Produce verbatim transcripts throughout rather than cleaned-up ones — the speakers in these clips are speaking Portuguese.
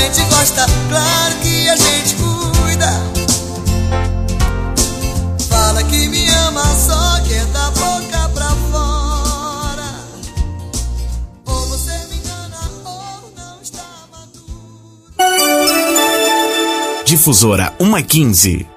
gente gosta, claro que a gente cuida. Fala que me ama, só que é da boca pra fora. Ou você me engana ou não está maduro. Difusora uma quinze.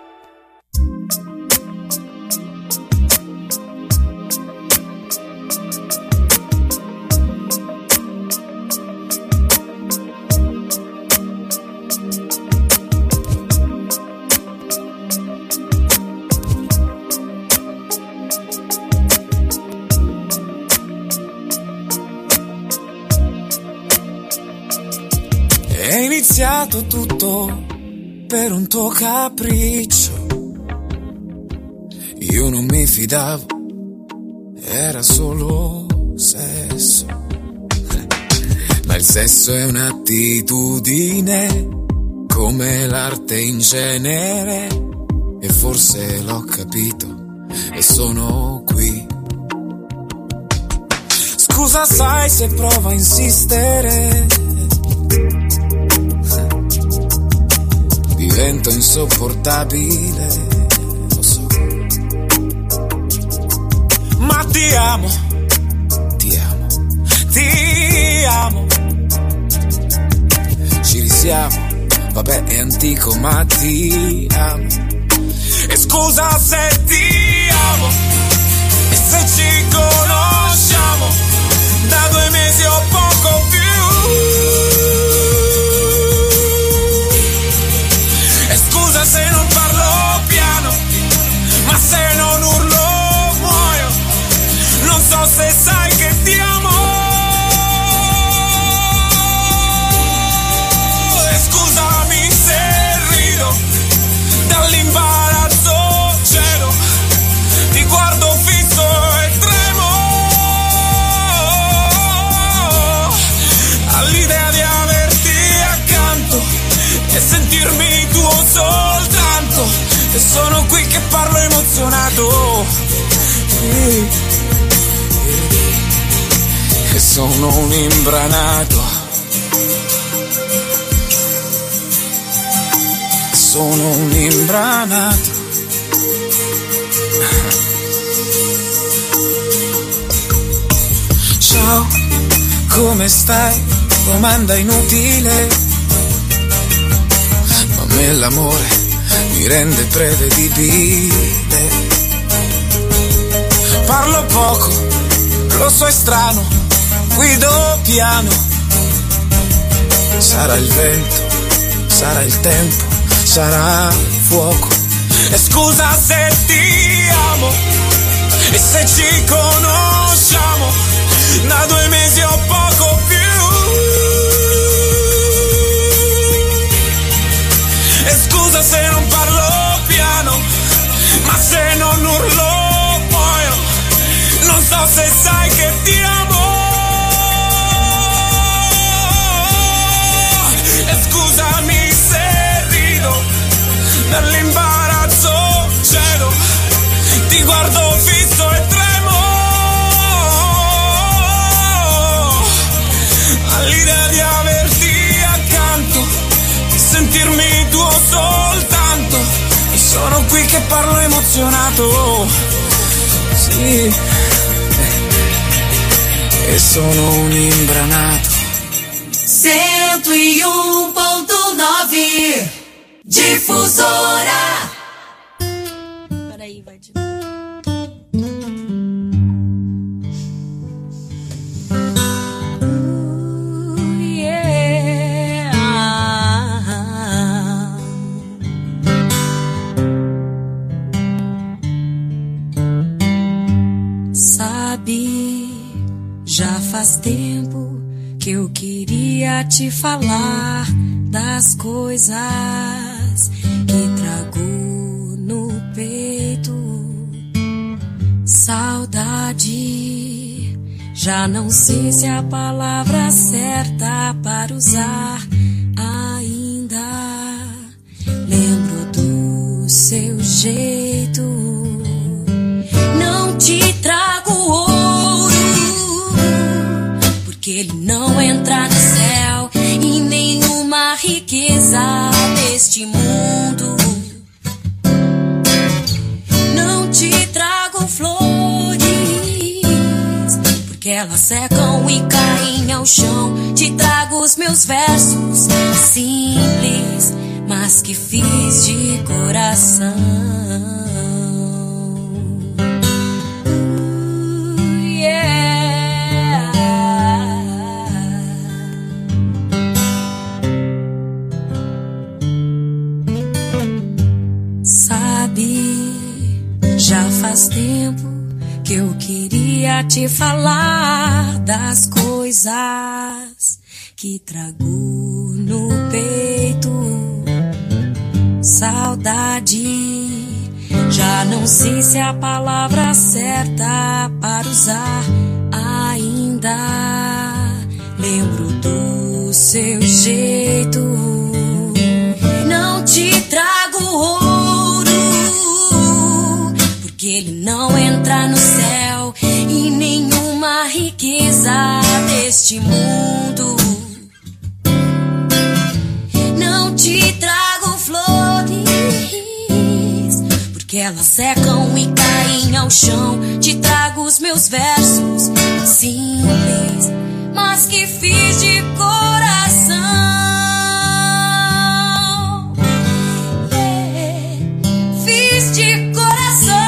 È iniziato tutto per un tuo capriccio. Io non mi fidavo, era solo sesso. Ma il sesso è un'attitudine, come l'arte in genere. E forse l'ho capito e sono qui. Scusa, sai se provo a insistere, divento insopportabile, lo so. Ma ti amo, ti amo, ti amo. Ci risiamo, vabbè è antico ma ti amo. E scusa se ti amo, e se ci conosciamo da due mesi o poco più. Se non parlo piano, ma se non urlo muoio. Non so se sai che ti amo. E scusami se rido, dall'imbarazzo cedo, ti guardo fisso e tremo all'idea di averti accanto e sentirmi tuo soltanto. E sono qui che parlo emozionato, sì. E sono un imbranato, sono un imbranato. Ciao, come stai? Domanda inutile, ma a me l'amore mi rende prevedibile. Parlo poco, lo so è strano, guido piano. Sarà il vento, sarà il tempo, sarà fuoco. E scusa se ti amo, e se ci conosciamo da due mesi o poco più. E scusa se non parlo piano, ma se non urlo muoio. Non so se sai che ti amo. E scusami se rido, dall'imbarazzo cedo, ti guardo fisso e tremo all'idea di averti accanto, sentirmi tuo soltanto. E sono qui che parlo emozionato, sì. E sono un imbranato. cento e um ponto nove Difusora. Peraí, vai de Já faz tempo que eu queria te falar das coisas que trago no peito. Saudade, já não sei se é a palavra certa para usar ainda. Lembro do seu jeito, não te trago ouro, porque ele não entra no céu em nenhuma riqueza deste mundo. Não te trago flores, porque elas secam e caem ao chão. Te trago os meus versos simples, mas que fiz de coração. Uh, yeah. Sabe, já faz tempo que eu queria te falar das coisas que trago no peito. Saudade, já não sei se é a palavra certa para usar ainda. Lembro do seu jeito. Não te trago ouro, porque ele não entra no céu, e nenhuma riqueza deste mundo. Não te trago flores, porque elas secam e caem ao chão. Te trago os meus versos simples, mas que fiz de coração. Yeah. Fiz de coração.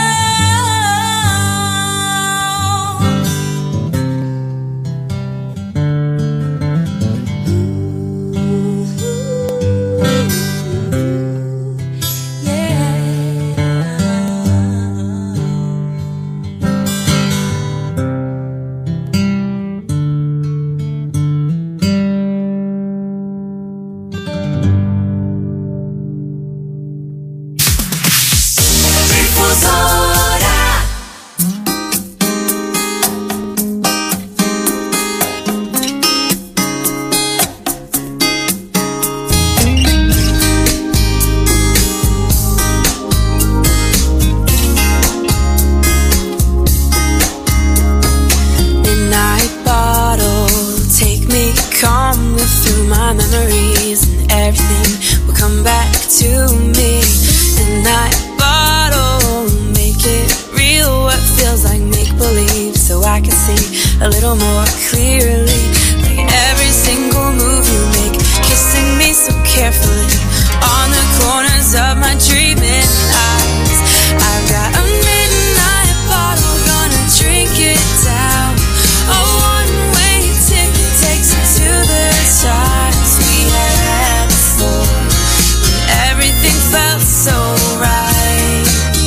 A little more clearly, like every single move you make, kissing me so carefully on the corners of my dreaming eyes. I've got a midnight bottle, gonna drink it down. A one-way ticket takes me to the times we had before, when everything felt so right.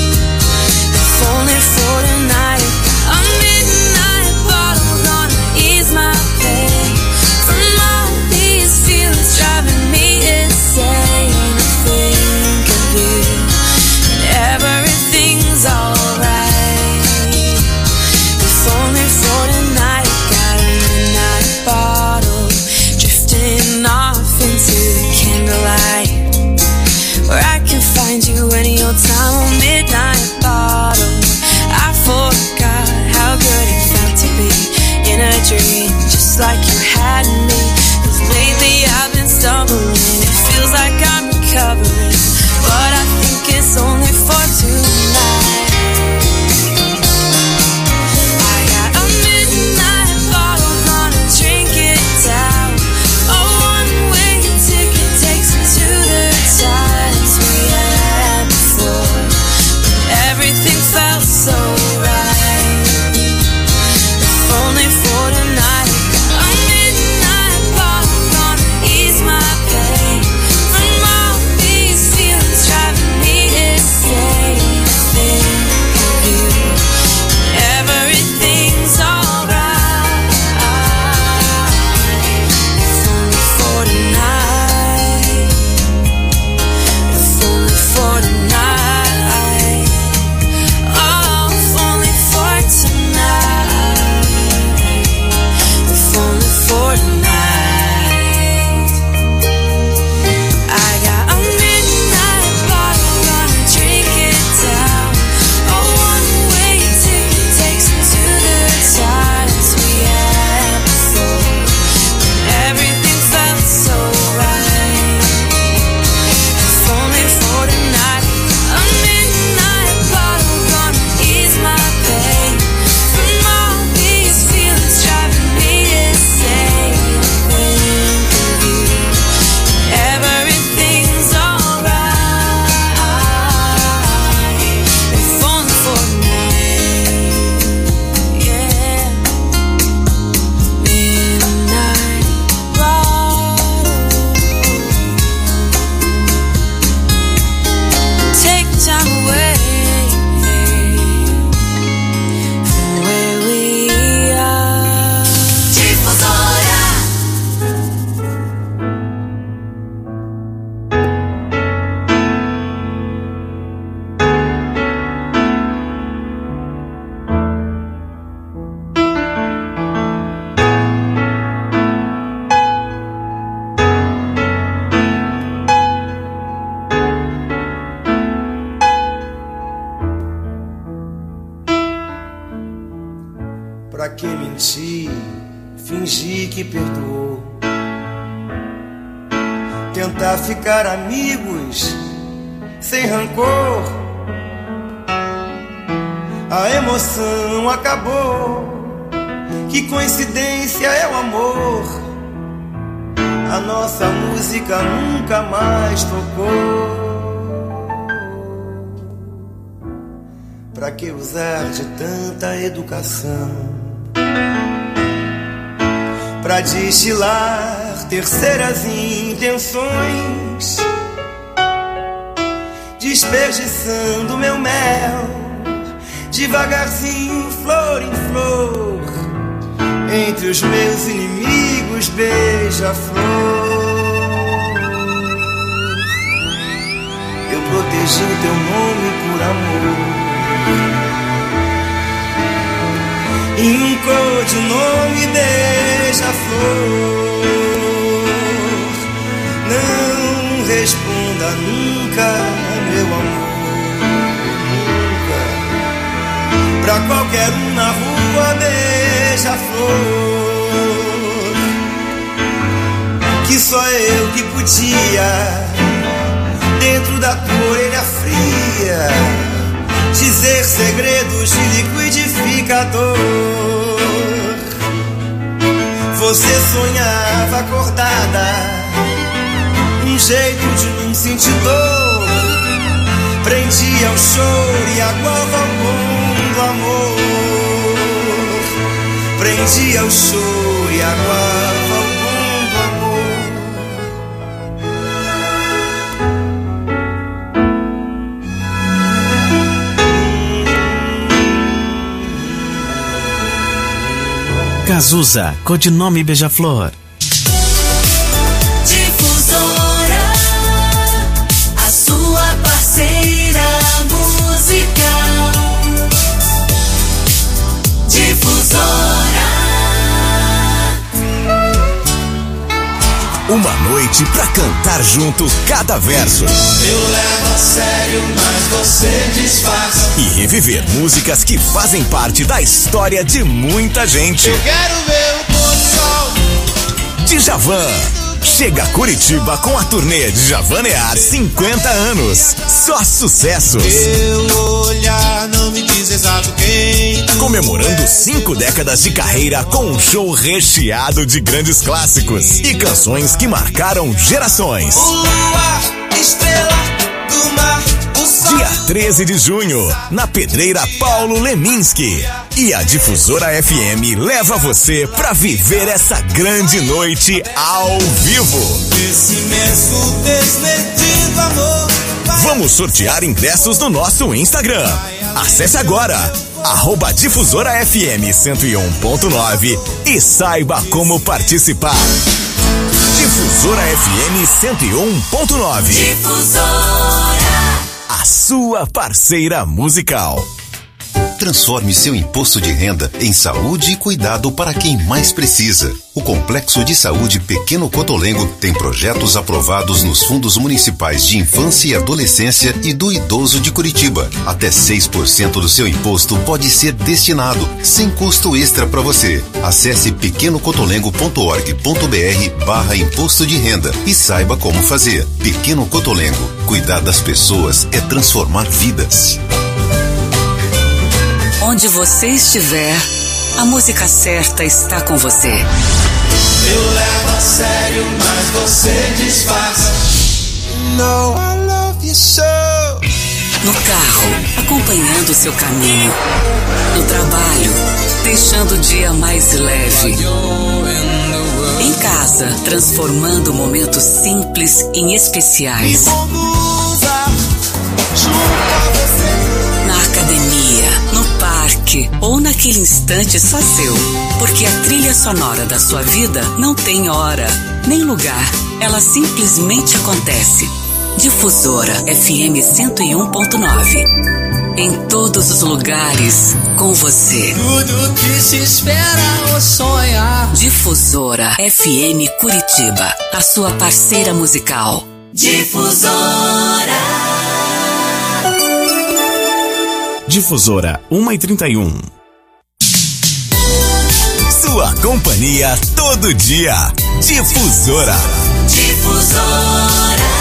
If only for tonight, a midnight bottle gonna ease my pain from all these feelings driving me insane. Think of you and everything's alright. If only for tonight, got a midnight bottle drifting off into the candlelight, where I can find you any old time. Oh, midnight bottle, I forgot how good it felt to be in a dream, just like you had me. Cause lately I've been stumbling, it feels like I'm recovering, but I think it's only for tonight. I got a midnight bottle, gonna drink it down. A one-way ticket takes me to the times we had before, when everything felt so right. If only for tonight, a midnight bottle gonna ease my pain from all these mentir, fingir que perdoou. Tentar ficar amigos sem rancor. A emoção acabou. Que coincidência é o amor. A nossa música nunca mais tocou. Pra que usar de tanta educação? Pra destilar terceiras intenções, desperdiçando meu mel, devagarzinho, flor em flor, entre os meus inimigos, beija-flor. Eu protegi teu nome por amor e um codinome, beija-flor. Não responda nunca, meu amor, nunca. Pra qualquer um na rua, beija-flor, que só eu que podia, dentro da tua orelha fria, dizer segredos de liquidificador. Você sonhava acordada, um jeito de não sentir dor, prendia o choro e aguava o bom do amor. Prendia o choro e aguava o bom do amor. Cazuza, codinome Beija-Flor. Difusora, a sua parceira musical. Difusora. Uma noite pra cantar junto cada verso. Eu levo a sério, mas você disfarça. E reviver músicas que fazem parte da história de muita gente. Eu quero ver o pôr do sol. Djavan chega a Curitiba com a turnê Djavanear cinquenta anos. Só sucessos. Teu olhar não me diz exato quem tu Comemorando és. cinco décadas de carreira com um show recheado de grandes clássicos e canções que marcaram gerações. O luar, estrela do mar, o sol. Dia treze de junho, na Pedreira Paulo Leminski. E a Difusora F M leva você pra viver essa grande noite ao vivo. Esse imenso desmedido amor. Vamos sortear ingressos no nosso Instagram. Acesse agora, arroba Difusora F M cento e um ponto nove e saiba como participar. Difusora F M cento e um ponto nove. Difusora. A sua parceira musical. Transforme seu imposto de renda em saúde e cuidado para quem mais precisa. O Complexo de Saúde Pequeno Cotolengo tem projetos aprovados nos fundos municipais de infância e adolescência e do idoso de Curitiba. Até seis por cento do seu imposto pode ser destinado, sem custo extra para você. Acesse pequenocotolengo.org.br barra imposto de renda e saiba como fazer. Pequeno Cotolengo. Cuidar das pessoas é transformar vidas. Onde você estiver, a música certa está com você. Eu levo a sério, mas você disfarça. No, I love you so. No carro, acompanhando o seu caminho. No trabalho, deixando o dia mais leve. Em casa, transformando momentos simples em especiais. Na academia, no parque ou naquele instante só seu. Porque a trilha sonora da sua vida não tem hora, nem lugar. Ela simplesmente acontece. Difusora F M cento e um ponto nove. Em todos os lugares, com você. Tudo que se espera ou sonhar. Difusora F M Curitiba, a sua parceira musical. Difusora. Difusora, uma e trinta e um. Sua companhia todo dia. Difusora. Difusora.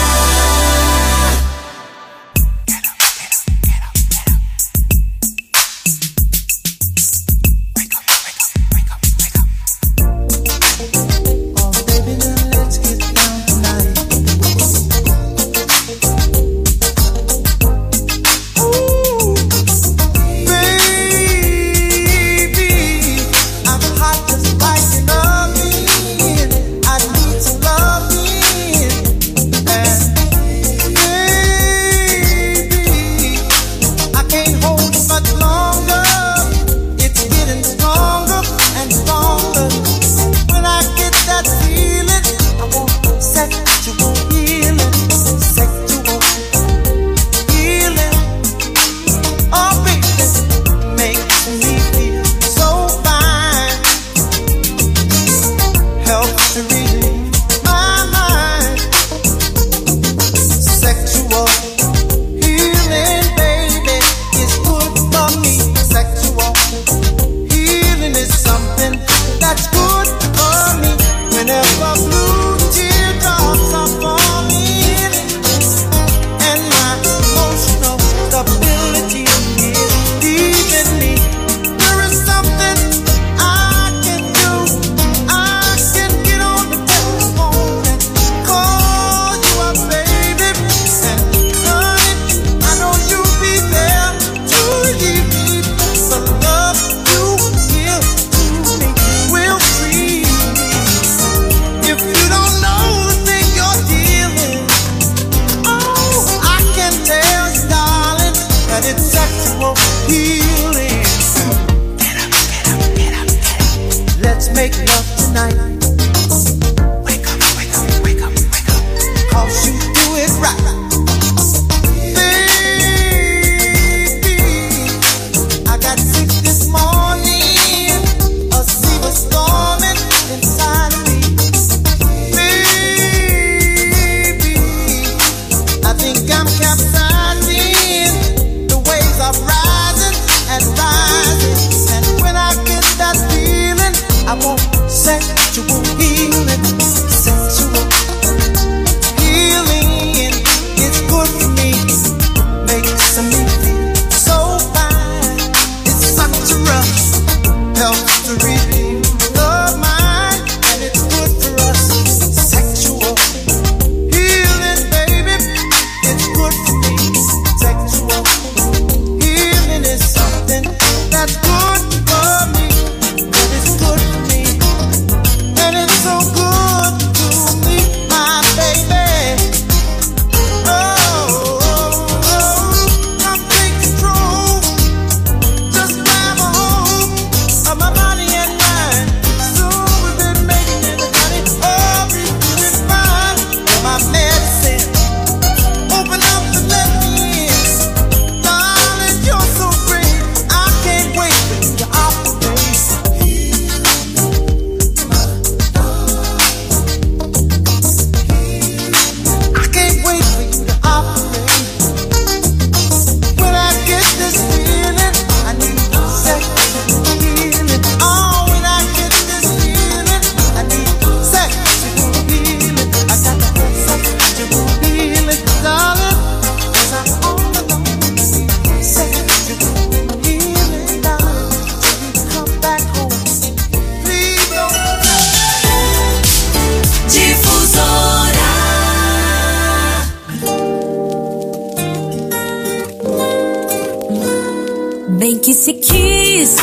Bem que se quis,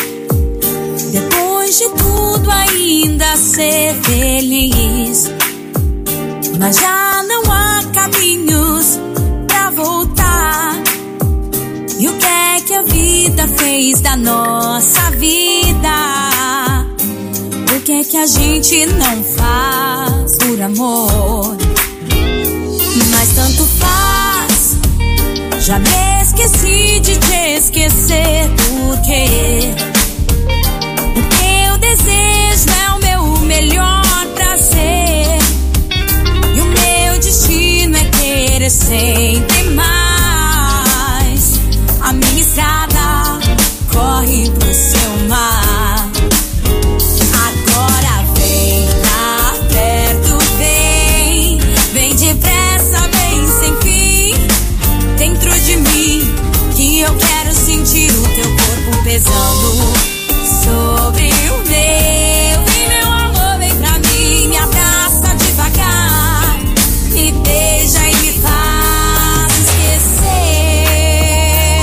depois de tudo ainda ser feliz, mas já não há caminhos pra voltar. E o que é que a vida fez da nossa vida? O que é que a gente não faz por amor? Mas tanto faz, já me esqueci de te esquecer, porque o teu desejo é o meu melhor prazer, e o meu destino é querer sempre mais. A minha estrada corre pro seu mar. Agora pesando sobre o meu. Vem, meu amor, vem pra mim, me abraça devagar, me beija e me faz esquecer.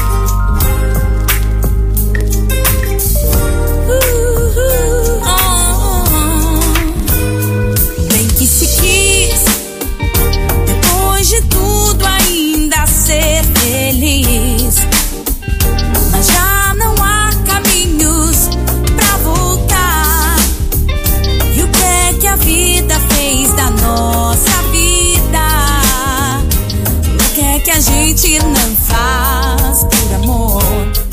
Uh, uh, oh, oh. Bem que se quis, depois de tudo ainda ser feliz, mas já não há caminhos pra voltar. E o que é que a vida fez da nossa vida? O que é que a gente não faz por amor?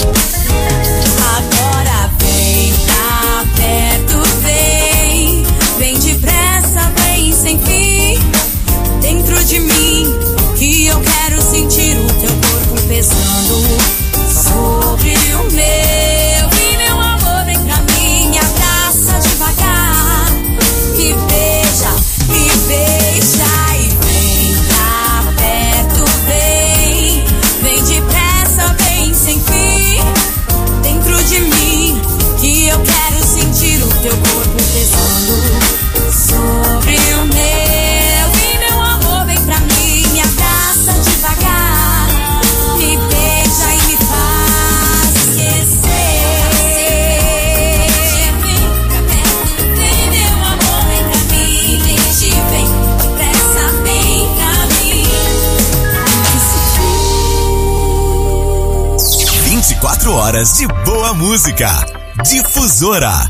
Agora vem pra perto, vem, vem depressa, vem sem fim, dentro de mim, que eu quero sentir o teu corpo pesando sobre o meu. E meu amor, vem pra mim, me abraça devagar, me beija, me beija e vem pra perto, vem, vem depressa, vem sem fim, dentro de mim, que eu quero sentir o teu corpo pesando sobre o meu. E meu amor, vem pra mim, me abraça devagar, me beija e me faz esquecer. Vem pra perto, vem, meu amor, vem pra mim, deixe, vem depressa, vem pra mim. vinte e quatro horas de boa música. Difusora.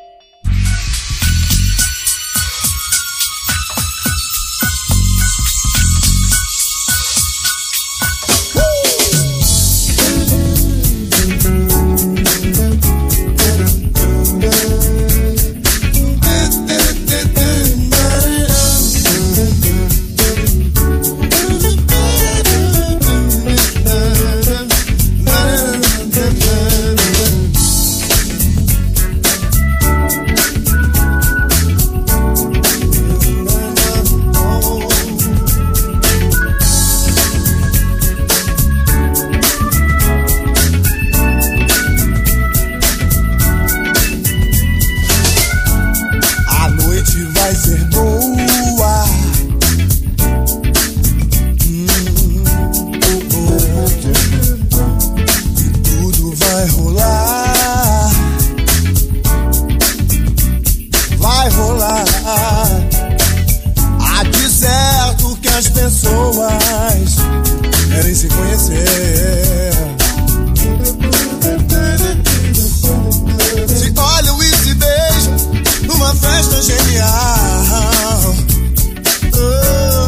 A noite vai ser boa. Hum, oh, oh. E tudo vai rolar. Vai rolar. Há de certo que as pessoas querem se conhecer. Se olham e se beijam numa festa genial. Oh,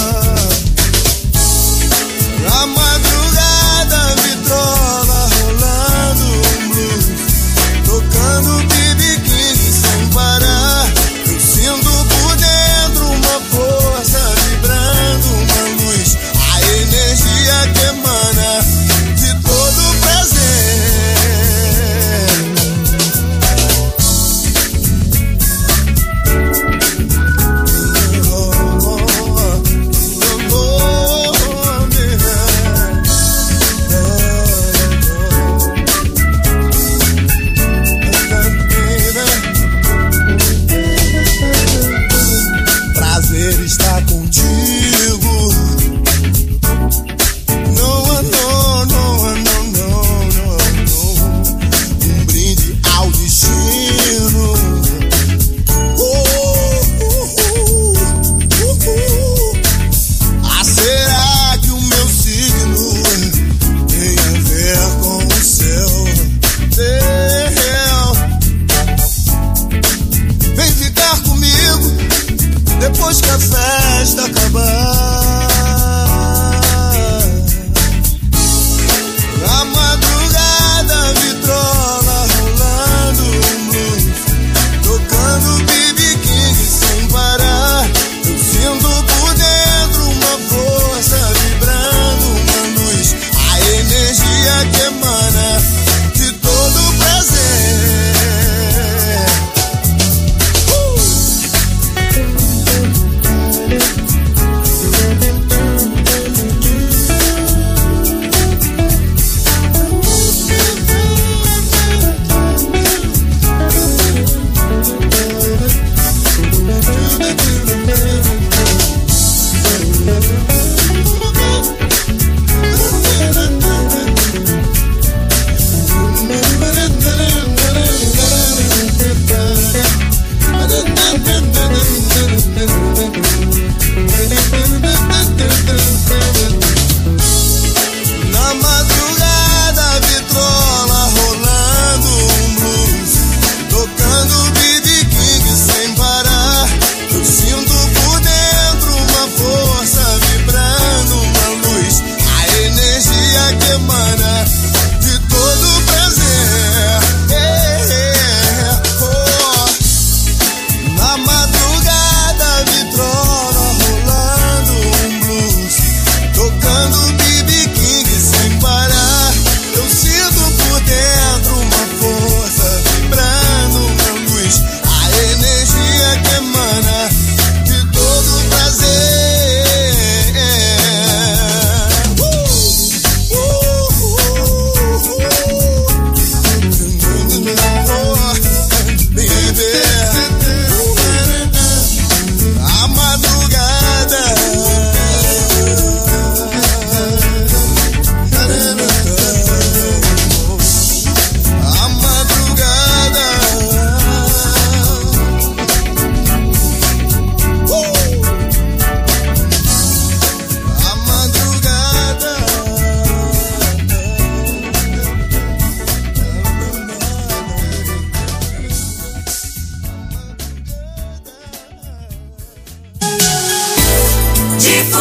na madrugada, vitrola rolando um blues, tocando B B King sem parar. Eu sinto por dentro uma força vibrando, uma luz, a energia que emana de todo prazer.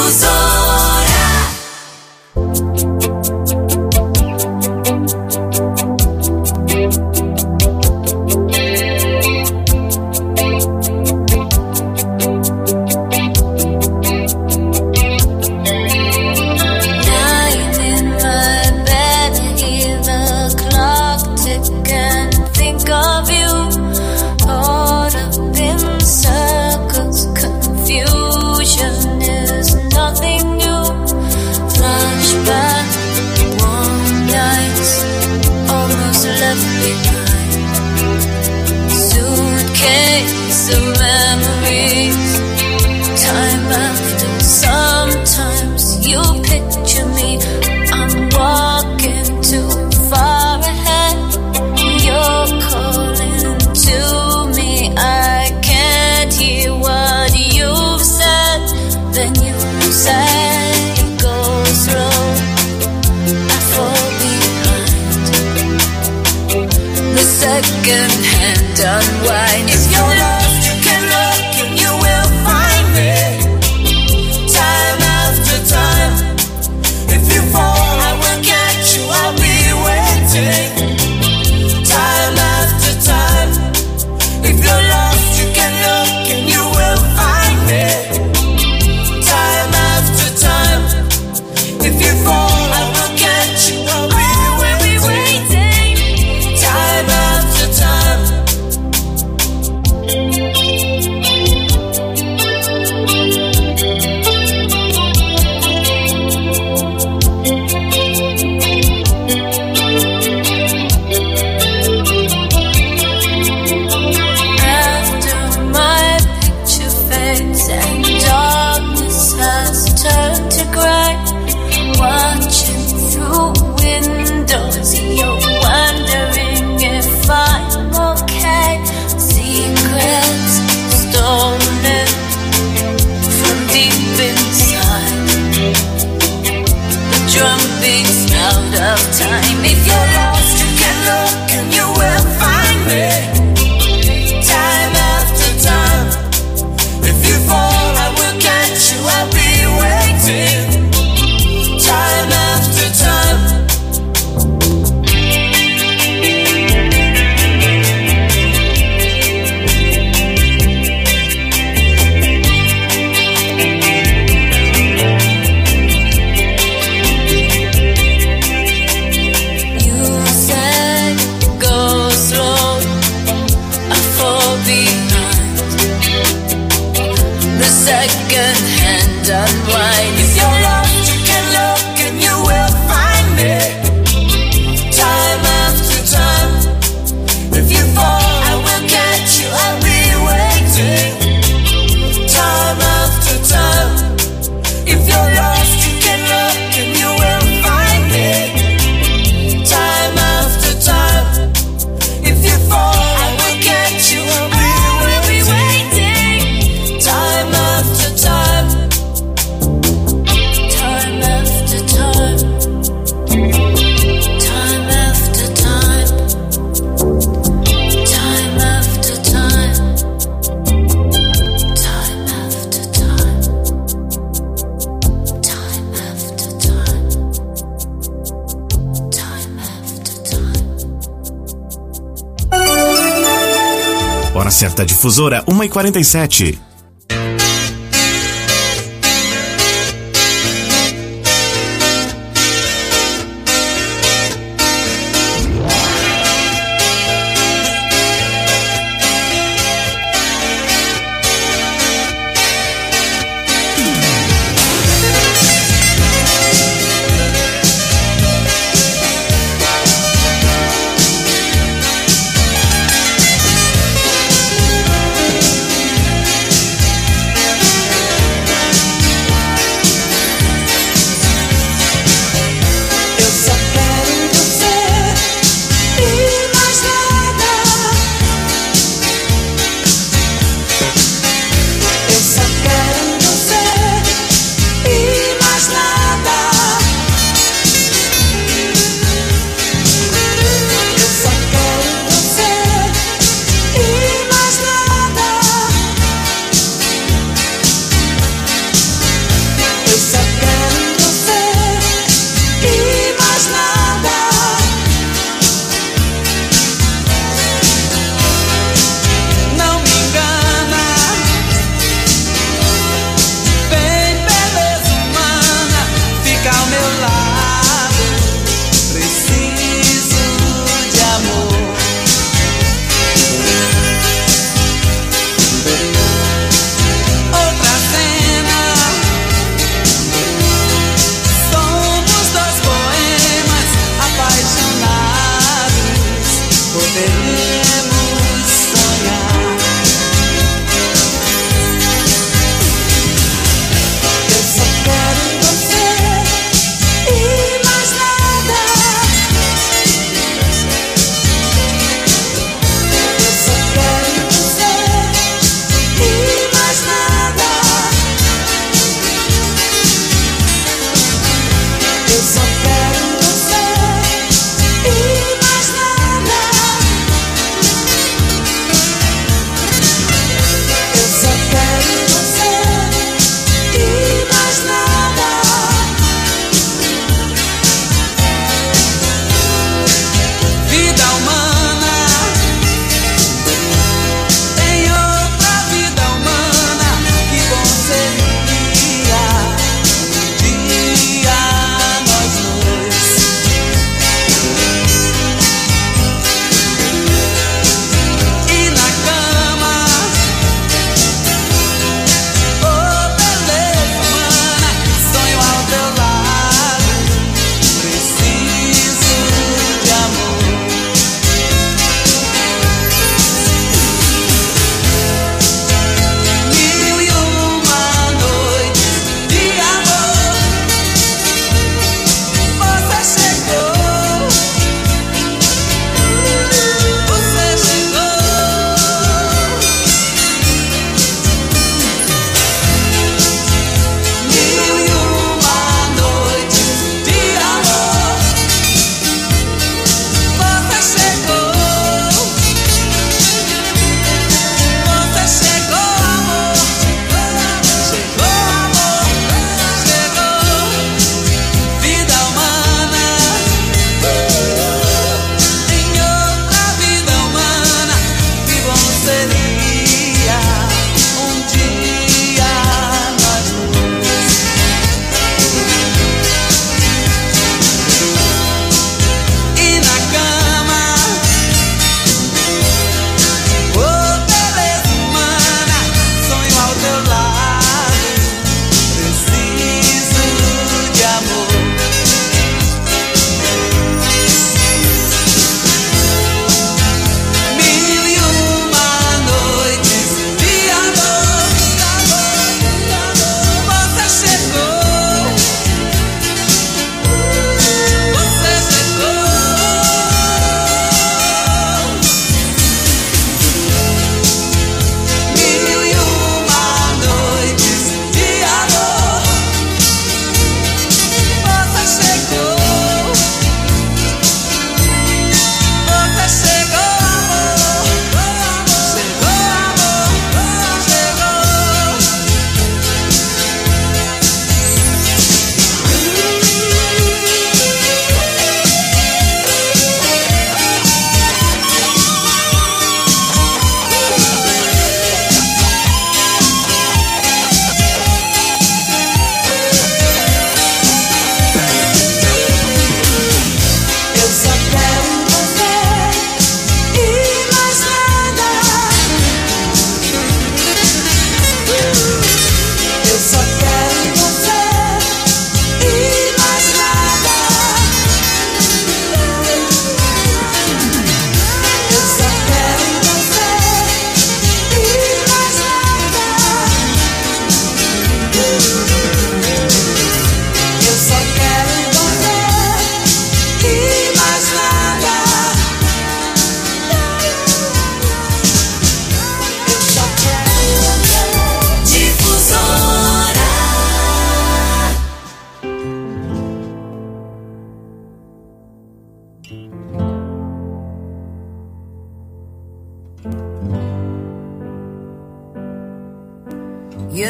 Hora certa difusora, uma e quarenta e sete.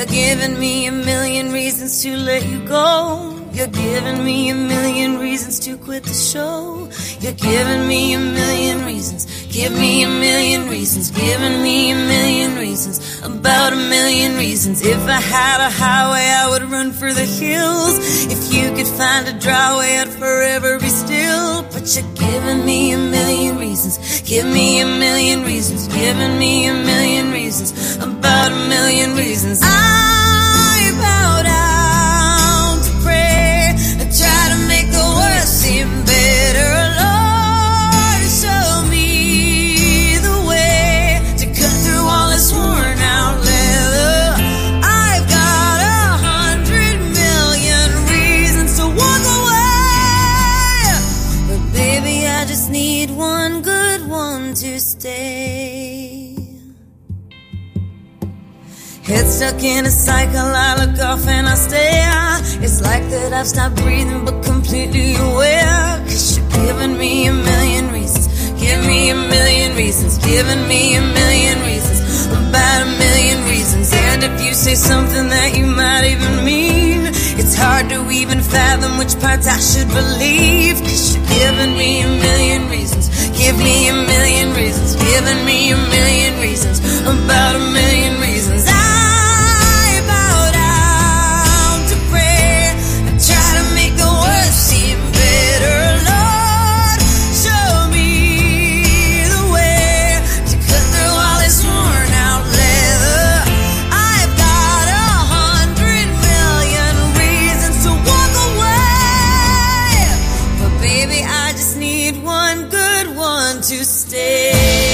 giving me a million reasons to let you go. You're giving me a million reasons to quit the show. You're giving me a million reasons. Give me a million reasons. Giving me a million reasons. About a million reasons. If I had a highway, I would run for the hills. If you could find a dry way, I'd forever be still. But you're giving me a million reasons. Give me a million reasons. Giving me a million reasons. About a million reasons. I bow down to pray. I try to make the worst seem better. Lord, show me the way to cut through all this worn out leather. I've got a hundred million reasons to walk away, but baby, I just need one good one to stay. Head stuck in a cycle, I look off and I stare. It's like that I've stopped breathing but completely aware. Cause you're giving me a million reasons. Give me a million reasons. Giving me a million reasons. About a million reasons. And if you say something that you might even mean, it's hard to even fathom which parts I should believe. Cause you're giving me a million reasons. Give me a million reasons. Giving me a million reasons. About a million reasons. I seem better, Lord, show me the way to cut through all this worn out leather. I've got a hundred million reasons to walk away, but baby, I just need one good one to stay.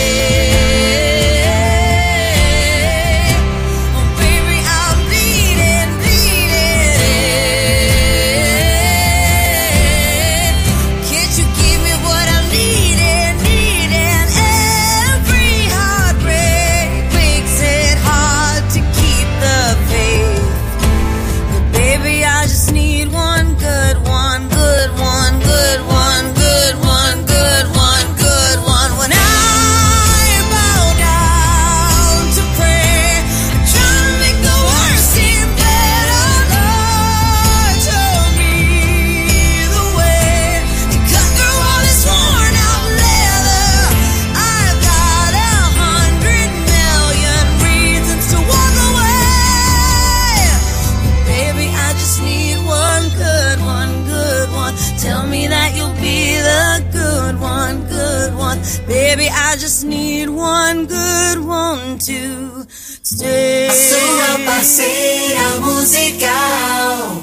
Baby, I just need one good one to stay. A sua parceira musical,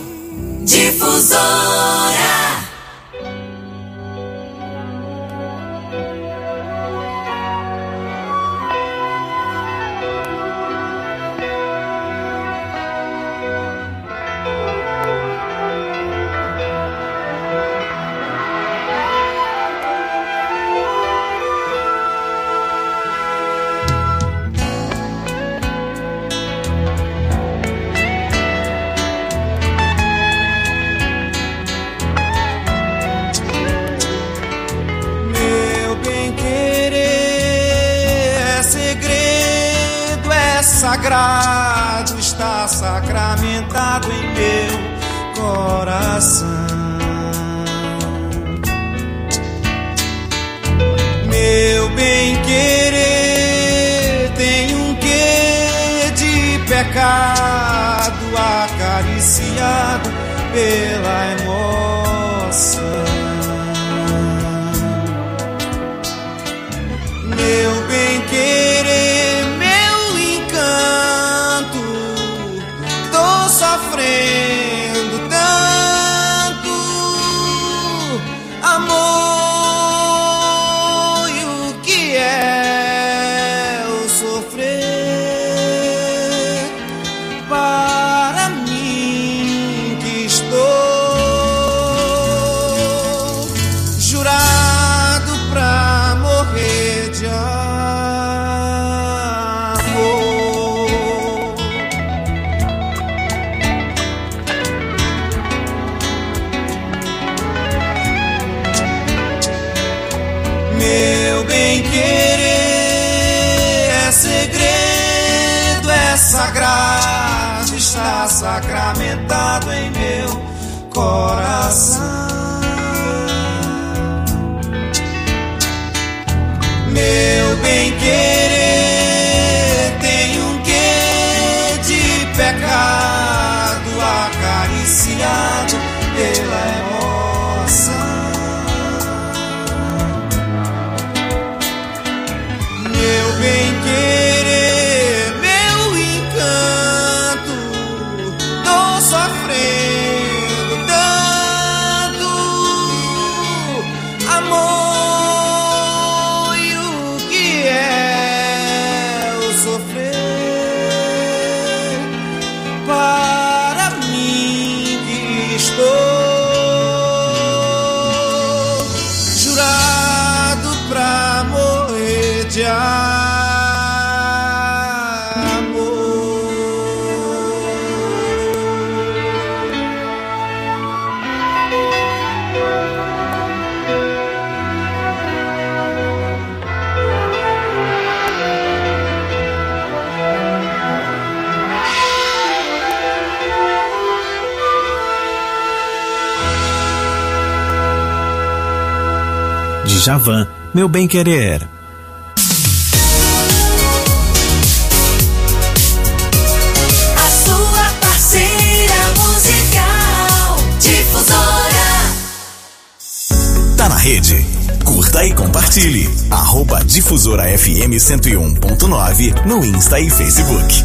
Difusora. Sagrado, está sacramentado em meu coração. Meu bem-querer tem um quê de pecado acariciado pela emoção. Meu bem-querer, sofrendo tanto amor, e o que é o sofrer para mim que estou sacramentado em meu coração. Meu bem-querer tem um quê de pecado acariciado pela emoção. Meu bem-querer, meu encanto, tô sofrendo tanto amor. Djavan, Meu Bem-Querer. A sua parceira musical, Difusora. Tá na rede? Curta e compartilhe. Arroba Difusora F M cento e um ponto nove no Insta e Facebook.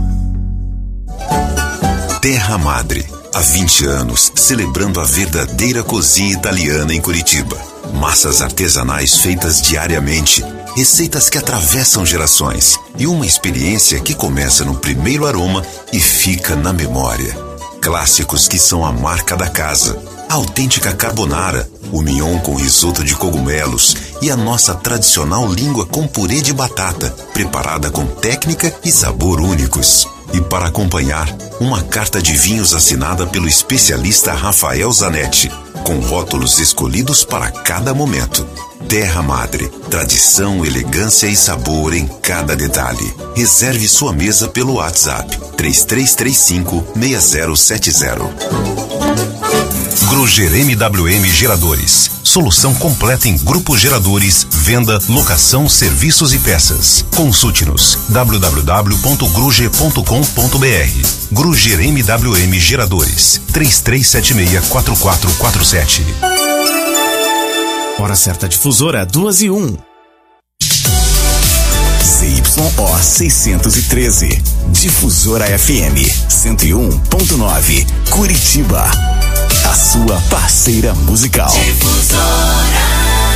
Terra Madre. Há vinte anos, celebrando a verdadeira cozinha italiana em Curitiba. Massas artesanais feitas diariamente, receitas que atravessam gerações e uma experiência que começa no primeiro aroma e fica na memória. Clássicos que são a marca da casa. A autêntica carbonara, o mignon com risoto de cogumelos e a nossa tradicional língua com purê de batata, preparada com técnica e sabor únicos. E para acompanhar, uma carta de vinhos assinada pelo especialista Rafael Zanetti, com rótulos escolhidos para cada momento. Terra Madre, tradição, elegância e sabor em cada detalhe. Reserve sua mesa pelo WhatsApp três três três cinco, seis zero sete zero. Gruger M W M Geradores. Solução completa em grupos geradores, venda, locação, serviços e peças. Consulte-nos w w w ponto gruger ponto com ponto b r. Gruger M W M Geradores. três três sete seis, quatro quatro quatro sete. Hora certa difusora, duas e um. Z Y O seiscentos e treze. Difusora F M cento e um ponto nove. Curitiba. A sua parceira musical. Difusora.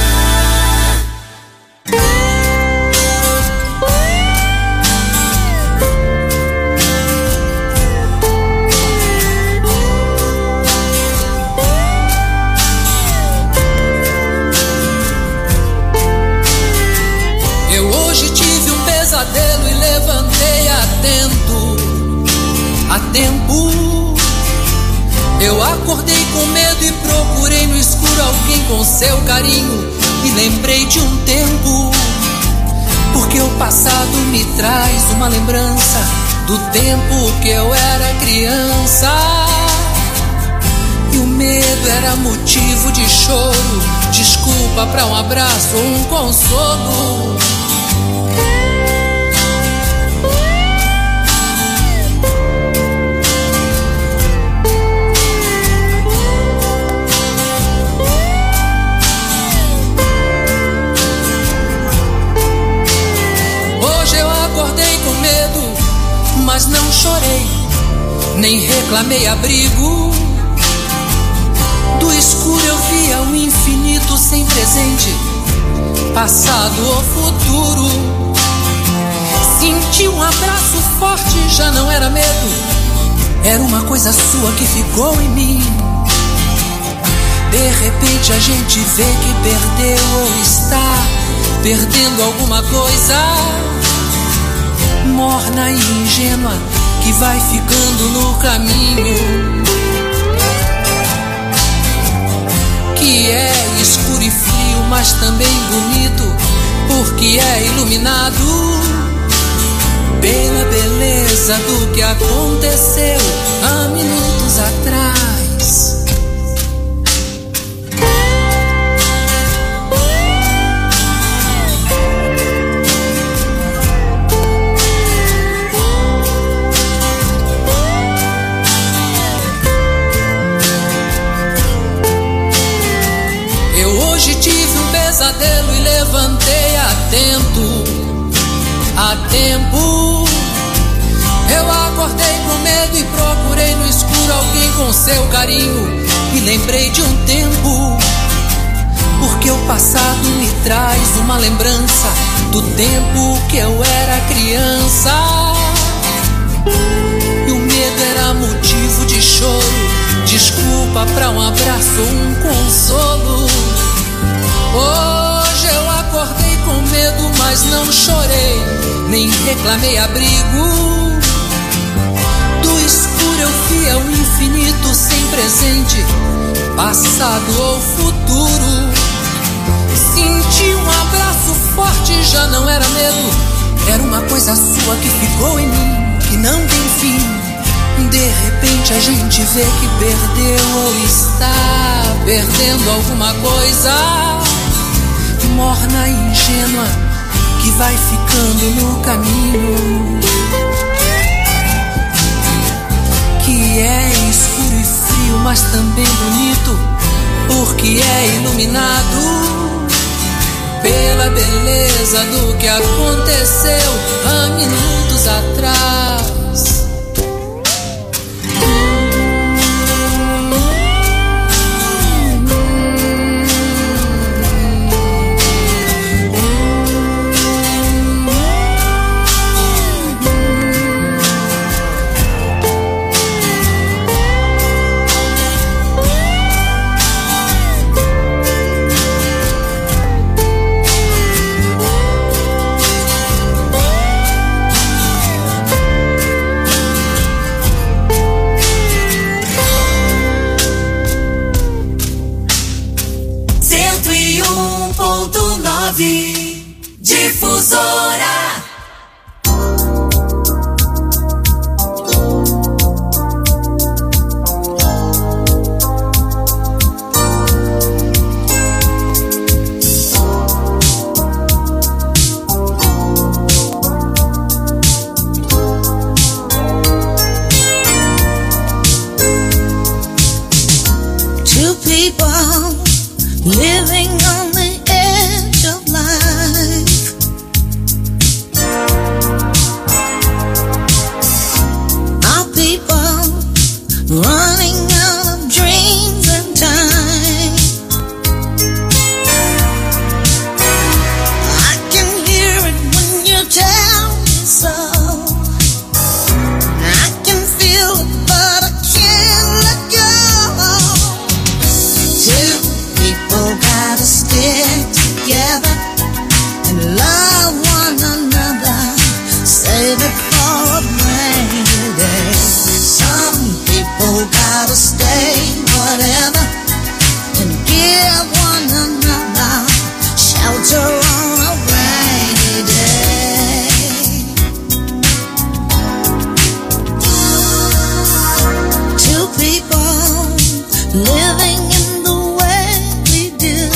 Eu hoje tive um pesadelo e levantei atento, a tempo. Eu acordei com medo e procurei no escuro alguém com seu carinho. E lembrei de um tempo, porque o passado me traz uma lembrança do tempo que eu era criança. E o medo era motivo de choro, desculpa pra um abraço ou um consolo. Mas não chorei, nem reclamei abrigo. Do escuro eu via o infinito sem presente, passado ou futuro. Senti um abraço forte, já não era medo, era uma coisa sua que ficou em mim. De repente a gente vê que perdeu ou está perdendo alguma coisa, morna e ingênua, que vai ficando no caminho, que é escuro e frio, mas também bonito, porque é iluminado. pela beleza do que aconteceu há minutos atrás. Eu hoje tive um pesadelo e levantei atento, a tempo. Eu acordei com medo e procurei no escuro alguém com seu carinho. E lembrei de um tempo, porque o passado me traz uma lembrança do tempo que eu era criança. E o medo era motivo de choro, desculpa pra um abraço ou um consolo. Hoje eu acordei com medo, mas não chorei, nem reclamei abrigo. Do escuro eu fui ao infinito, sem presente, passado ou futuro. Senti um abraço forte, já não era medo, era uma coisa sua que ficou em mim, que não tem fim. De repente a gente vê que perdeu ou está perdendo alguma coisa, morna e ingênua, que vai ficando no caminho, que é escuro e frio, mas também bonito, porque é iluminado pela beleza do que aconteceu há minutos atrás. Difusora. Two people living on the edge of life. Our people running out of dreams and time. I can hear it when you tell me so. I can feel it, but I can't let go. Two people gotta stick together and love one another. Save it for a rainy day. Some people gotta stay whatever and give one another shelter on a rainy day. Two people living in the way we do.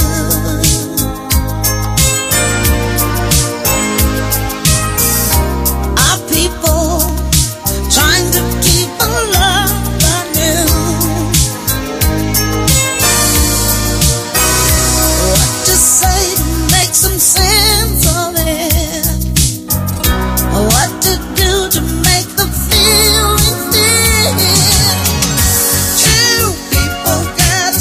Our people trying to keep a love anew. What to say to make some sense of it? What to do to make the feeling fit? Two people got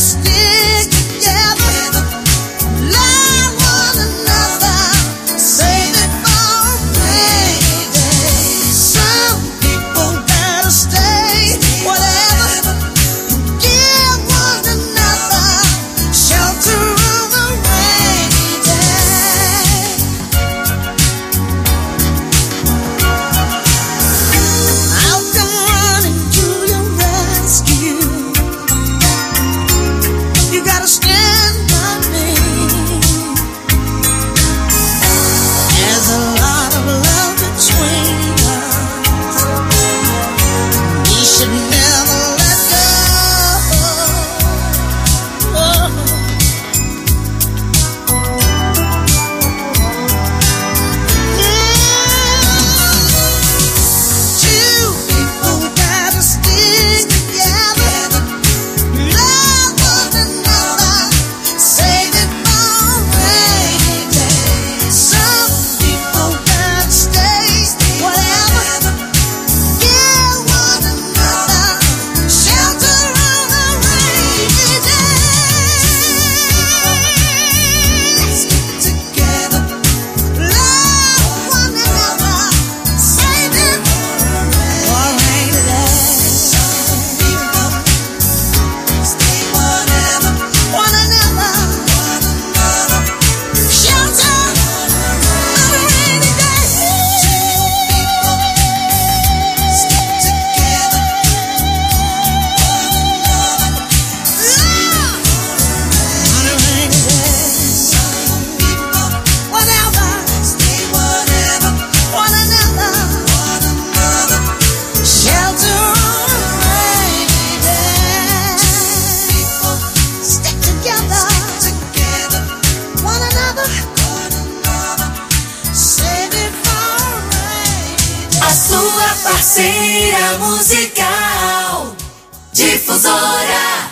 parceira musical Difusora.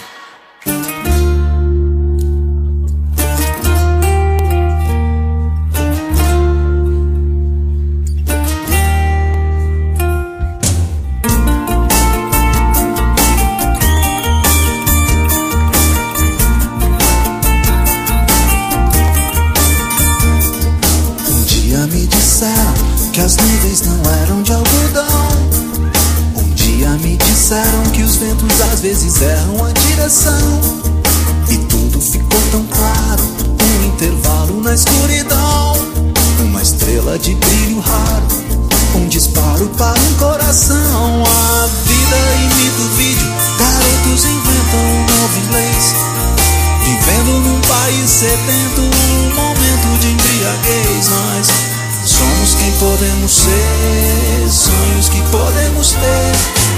Que as nuvens não eram de algodão. Um dia me disseram que os ventos às vezes erram a direção. E tudo ficou tão claro, um intervalo na escuridão. Uma estrela de brilho raro, um disparo para um coração. A vida imita o vídeo, garotos inventam um novo inglês. Vivendo num país sedento, um momento de embriaguez. Nós somos quem podemos ser, sonhos que podemos ter.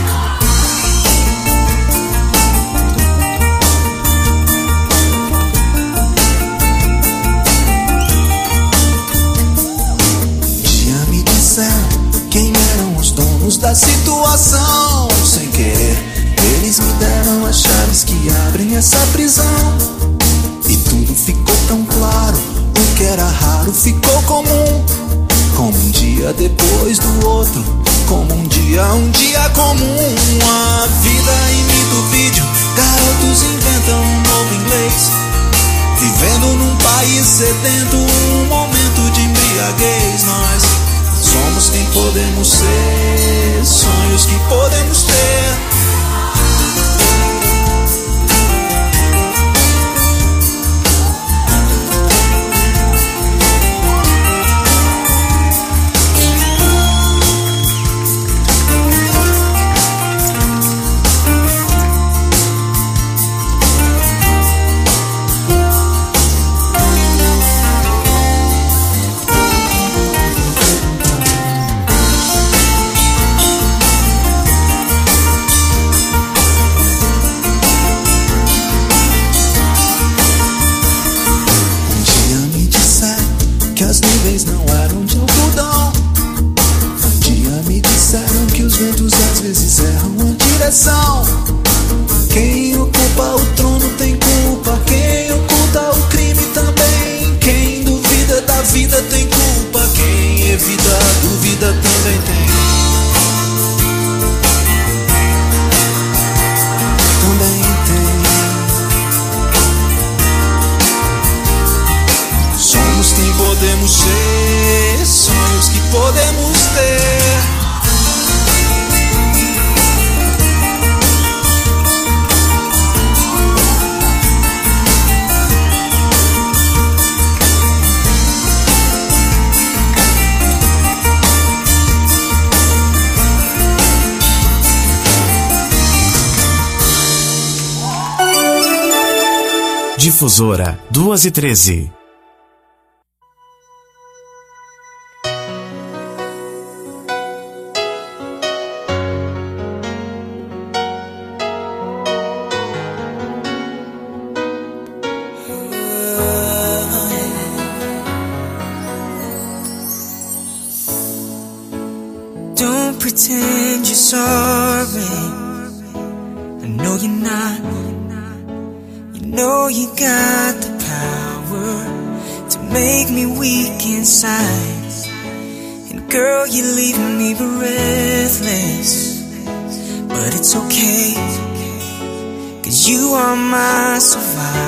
Um dia me disseram quem eram os donos da situação. Sem querer, eles me deram as chaves que abrem essa prisão. E tudo ficou tão claro, o que era raro ficou comum. Como um dia depois do outro, como um dia, um dia comum. A vida imita o vídeo, garotos inventam um novo inglês. Vivendo num país sedento, um momento de embriaguez. Nós somos quem podemos ser, sonhos que podemos ter. As nuvens não eram de algodão. Um dia me disseram que os ventos às vezes erram a direção. Quem ocupa o trono tem culpa, quem oculta o crime também. Quem duvida da vida tem culpa, quem evita a dúvida também tem. Também tem. Somos quem podemos ser, sonhos que podemos ter. Difusora, duas e treze. Don't pretend you're sorry. I know you're not. You know you got the power to make me weak inside. And girl, you're leaving me breathless. But it's okay, 'cause you are my survivor.